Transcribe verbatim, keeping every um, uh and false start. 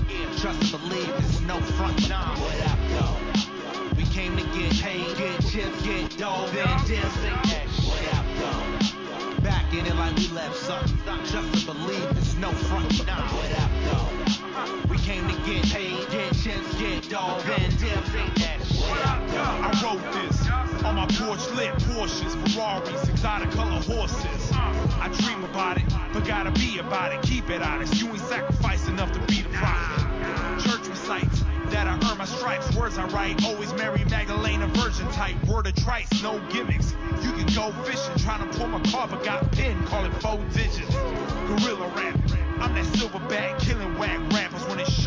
Trust and believe, there's no front. Nah, what up, though? We came to get paid, get chips, get dough, then dip, sing that shit. What up, though? Back in it like we left something. Trust and believe, there's no front. Nah, what up, though? We came to get paid, get chips, get dough, then dip, sing that shit. What up, though? I wrote this on my porch, lit Porsches, Ferraris, exotic color horses. I dream about it, but gotta be about it. Keep it honest, you ain't sacrifice enough to be the prophet. Church recites that I earn my stripes. Words I write, always Mary Magdalene, a virgin type. Word of trice, no gimmicks. You can go fishing, trying to pull my car, but got pinned, call it four digits. Gorilla rap, I'm that silverback, killing whack rappers when it's